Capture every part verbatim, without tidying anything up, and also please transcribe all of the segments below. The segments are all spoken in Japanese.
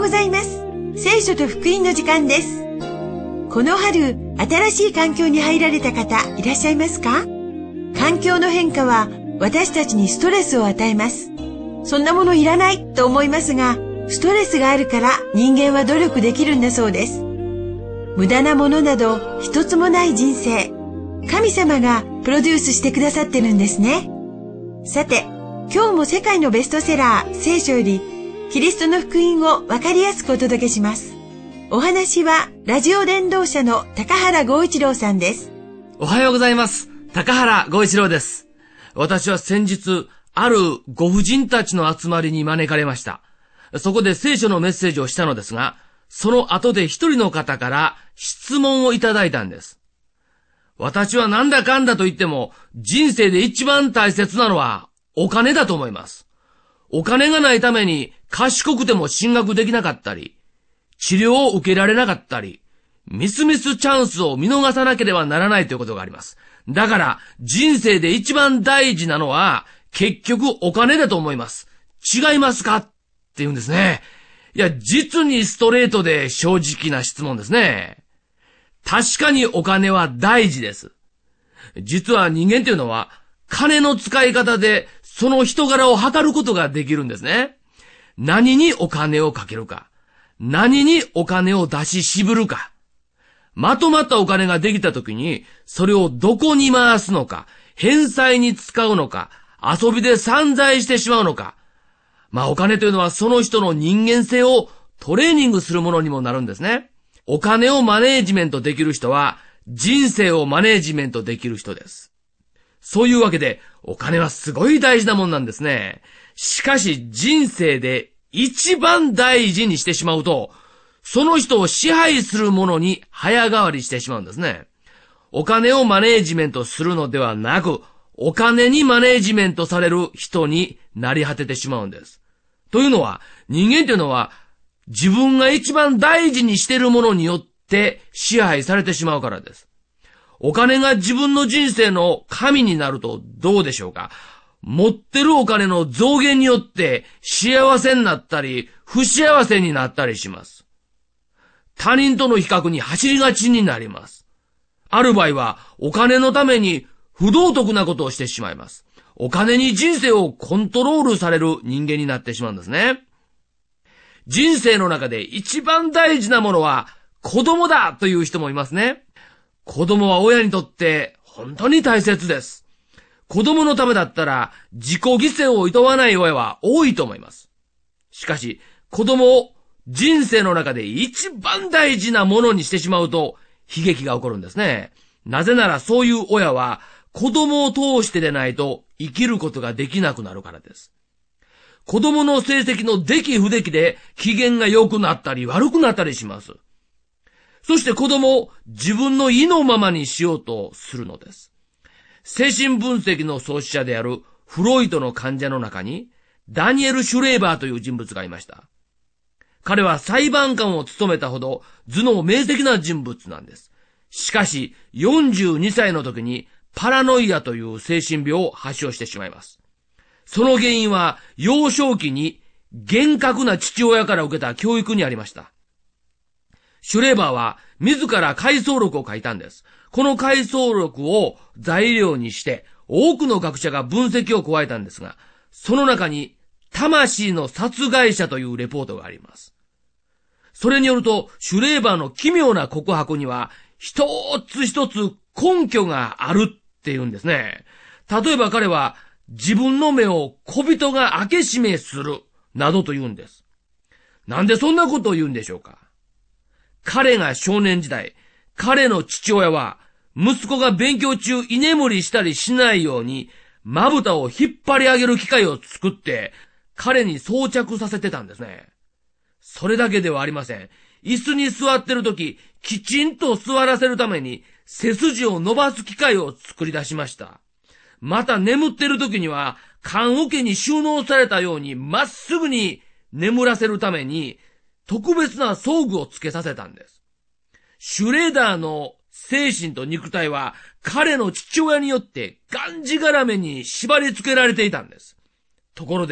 ざいます。聖書と福音の時間です。この春、新しい環境に入られた方いらっしゃいますか？環境の変化は私たちにストレスを与えます。そんなものいらないと思いますが、ストレスがあるから人間は努力できるんだそうです。無駄なものなど一つもない人生、神様がプロデュースしてくださってるんですね。さて、今日も世界のベストセラー聖書よりキリストの福音をわかりやすくお届けします。お話はラジオ伝道者の高原剛一郎さんです。 おはようございます。高原剛一郎です。私は先日、あるご婦人たちの集まりに招かれました。そこで聖書のメッセージをしたのですが、その後で一人の方から質問をいただいたんです。私はなんだかんだと言っても、人生で一番大切なのはお金だと思います。お金がないために賢くても進学できなかったり、治療を受けられなかったり、ミスミスチャンスを見逃さなければならないということがあります。だから人生で一番大事なのは結局お金だと思います。違いますかって言うんですね。いや、実にストレートで正直な質問ですね。確かにお金は大事です。実は人間というのは金の使い方でその人柄を測ることができるんですね。何にお金をかけるか。何にお金を出し渋るか。まとまったお金ができたときに、それをどこに回すのか、返済に使うのか、遊びで散財してしまうのか。まあお金というのはその人の人間性をトレーニングするものにもなるんですね。お金をマネージメントできる人は、人生をマネージメントできる人です。そういうわけで、お金はすごい大事なもんなんですね。しかし人生で一番大事にしてしまうと、その人を支配するものに早変わりしてしまうんですね。お金をマネージメントするのではなく、お金にマネージメントされる人になり果ててしまうんです。というのは、人間というのは自分が一番大事にしているものによって支配されてしまうからです。お金が自分の人生の神になるとどうでしょうか？持ってるお金の増減によって幸せになったり不幸せになったりします。他人との比較に走りがちになります。ある場合はお金のために不道徳なことをしてしまいます。お金に人生をコントロールされる人間になってしまうんですね。人生の中で一番大事なものは子供だという人もいますね。子供は親にとって本当に大切です。子供のためだったら自己犠牲を厭わない親は多いと思います。しかし子供を人生の中で一番大事なものにしてしまうと悲劇が起こるんですね。なぜならそういう親は子供を通してでないと生きることができなくなるからです。子供の成績の出来不出来で機嫌が良くなったり悪くなったりします。そして子供を自分の意のままにしようとするのです。精神分析の創始者であるフロイトの患者の中にダニエル・シュレーバーという人物がいました。彼は裁判官を務めたほど頭脳明晰な人物なんです。しかしよんじゅうにさいの時にパラノイアという精神病を発症してしまいます。その原因は幼少期に厳格な父親から受けた教育にありました。シュレーバーは自ら回想録を書いたんです。この回想録を材料にして多くの学者が分析を加えたんですが、その中に魂の殺害者というレポートがあります。それによるとシュレーバーの奇妙な告白には一つ一つ根拠があるっていうんですね。例えば彼は自分の目を小人が開け閉めするなどと言うんです。なんでそんなことを言うんでしょうか？彼が少年時代、彼の父親は息子が勉強中居眠りしたりしないようにまぶたを引っ張り上げる機械を作って彼に装着させてたんですね。それだけではありません。椅子に座ってるとききちんと座らせるために背筋を伸ばす機械を作り出しました。また眠ってるときには棺桶に収納されたようにまっすぐに眠らせるために特別な装具をつけさせたんです。シュレーダーの精神と肉体は彼の父親によってがんじがらめに縛り付けられていたんです。ところで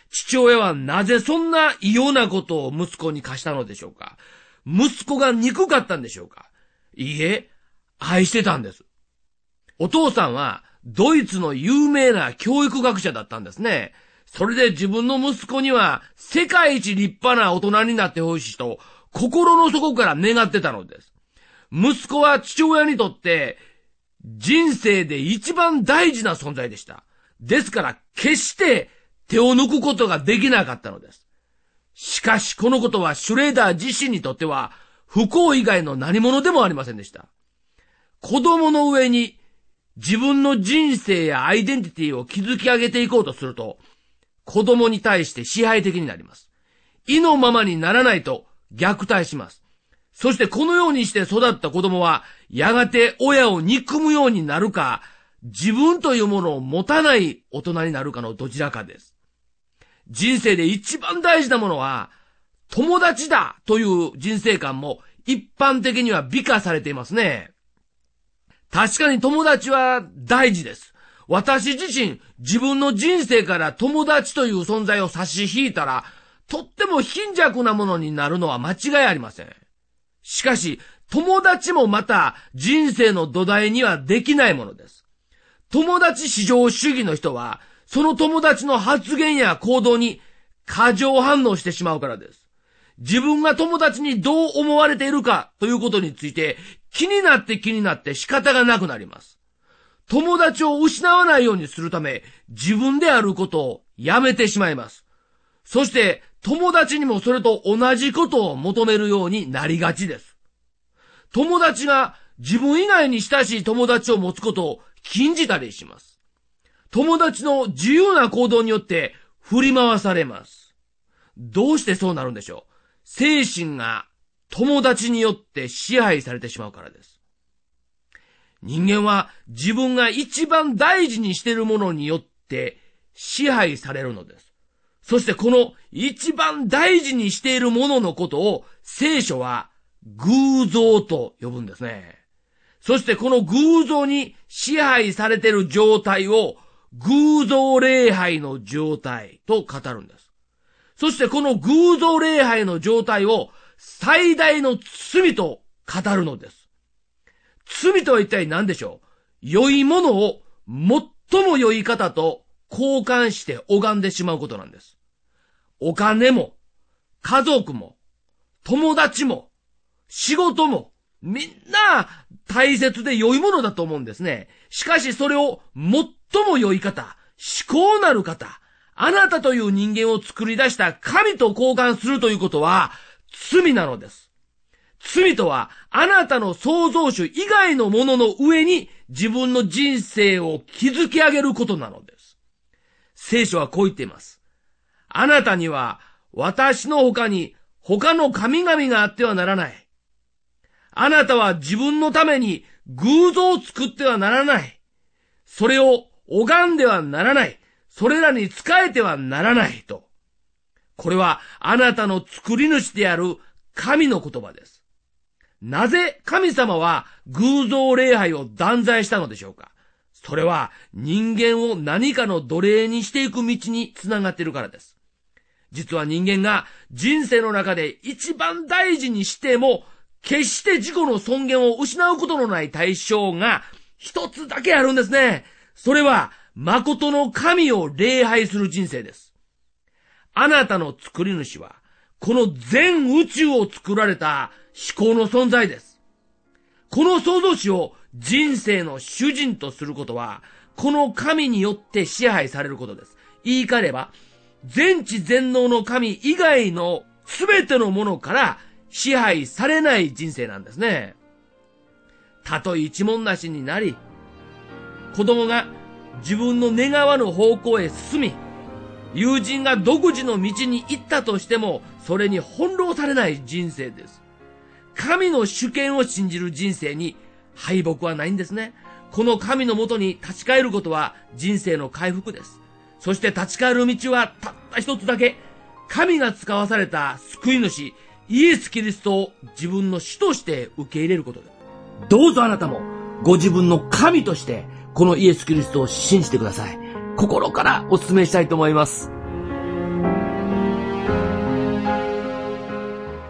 父親はなぜそんな異様なことを息子に課したのでしょうか。息子が憎かったんでしょうか。いいえ、愛してたんです。お父さんはドイツの有名な教育学者だったんですね。それで自分の息子には世界一立派な大人になってほしいと心の底から願ってたのです。息子は父親にとって人生で一番大事な存在でした。ですから決して手を抜くことができなかったのです。しかしこのことはシュレーダー自身にとっては不幸以外の何者でもありませんでした。子供の上に自分の人生やアイデンティティを築き上げていこうとすると、子供に対して支配的になります。意のままにならないと虐待します。そしてこのようにして育った子供は、やがて親を憎むようになるか、自分というものを持たない大人になるかのどちらかです。人生で一番大事なものは、友達だという人生観も一般的には美化されていますね。確かに友達は大事です。私自身、自分の人生から友達という存在を差し引いたら、とっても貧弱なものになるのは間違いありません。しかし、友達もまた人生の土台にはできないものです。友達至上主義の人は、その友達の発言や行動に過剰反応してしまうからです。自分が友達にどう思われているかということについて気になって気になって仕方がなくなります。友達を失わないようにするため、自分であることをやめてしまいます。そして、友達にもそれと同じことを求めるようになりがちです。友達が自分以外に親しい友達を持つことを禁じたりします。友達の自由な行動によって振り回されます。どうしてそうなるんでしょう。精神が友達によって支配されてしまうからです。人間は自分が一番大事にしているものによって支配されるのです。そしてこの一番大事にしているもののことを聖書は偶像と呼ぶんですね。そしてこの偶像に支配されている状態を偶像礼拝の状態と語るんです。そしてこの偶像礼拝の状態を最大の罪と語るのです。罪とは一体何でしょう。良いものを最も良い方と交換して拝んでしまうことなんです。お金も、家族も、友達も、仕事も、みんな大切で良いものだと思うんですね。しかしそれを最も良い方、至高なる方、あなたという人間を作り出した神と交換するということは罪なのです。罪とはあなたの創造主以外のものの上に自分の人生を築き上げることなのです。聖書はこう言っています。あなたには私の他に他の神々があってはならない。あなたは自分のために偶像を作ってはならない。それを拝んではならない。それらに仕えてはならないと。これはあなたの作り主である神の言葉です。なぜ神様は偶像礼拝を断罪したのでしょうか。それは人間を何かの奴隷にしていく道につながっているからです。実は人間が人生の中で一番大事にしても決して自己の尊厳を失うことのない対象が一つだけあるんですね。それは誠の神を礼拝する人生です。あなたの作り主はこの全宇宙を作られた至高の存在です。この創造主を人生の主人とすることはこの神によって支配されることです。言い換えれば全知全能の神以外のすべてのものから支配されない人生なんですね。たとえ一文無しになり、子供が自分の願わぬ方向へ進み、友人が独自の道に行ったとしても、それに翻弄されない人生です。神の主権を信じる人生に敗北はないんですね。この神のもとに立ち返ることは人生の回復です。そして立ち返る道はたった一つだけ、神が使わされた救い主、イエス・キリストを自分の主として受け入れることです。どうぞあなたもご自分の神としてこのイエス・キリストを信じてください。心からお勧めしたいと思います。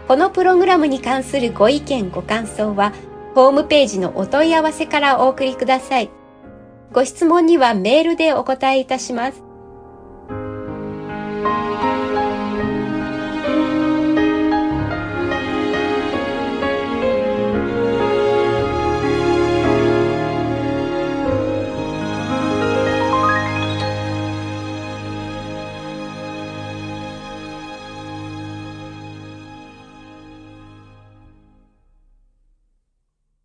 このプログラムに関するご意見ご感想はホームページのお問い合わせからお送りください。ご質問にはメールでお答えいたします。